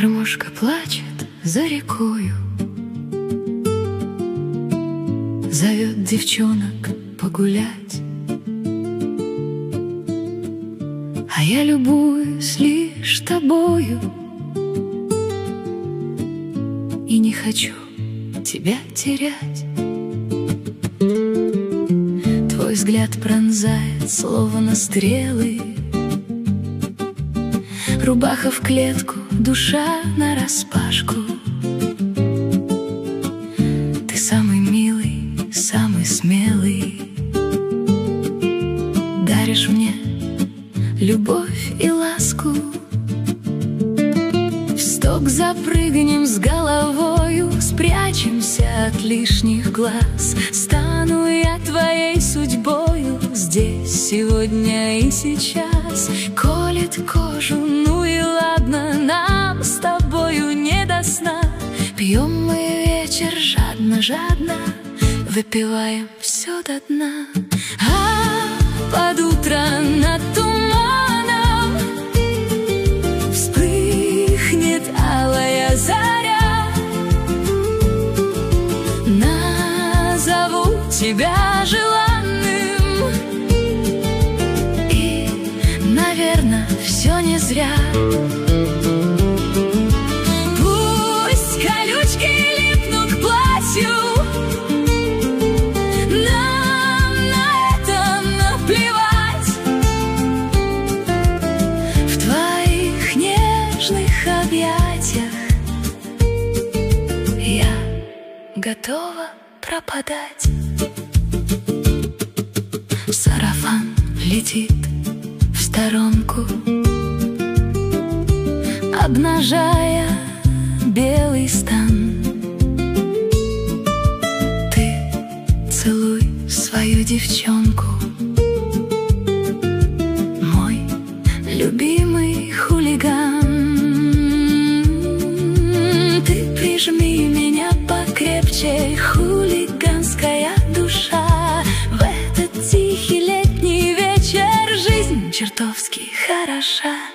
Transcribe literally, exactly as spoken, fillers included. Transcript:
Гармошка плачет за рекою, зовет девчонок погулять, а я любуюсь лишь тобою и не хочу тебя терять. Твой взгляд пронзает словно стрелы, рубаха в клетку, душа нараспашку. Ты самый милый, самый смелый, даришь мне любовь и ласку. В сток запрыгнем с головою, спрячемся от лишних глаз. Стану я твоей судьбою здесь, сегодня и сейчас. Колет кожу, ну и ладно, нам с тобою не до сна. Пьем мы вечер жадно, жадно, выпиваем все до дна. А под утро над туманом вспыхнет алая заря. Назову тебя желанным, и, наверное, все не зря. Пусть колючки липнут к платью, нам на это наплевать. В твоих нежных объятиях я готова пропадать. Сарафан летит в сторонку, обнажая белый стан. Ты целуй свою девчонку, мой любимый хулиган. Ты прижми меня покрепче, хулиганская душа. В этот тихий летний вечер жизнь чертовски хороша.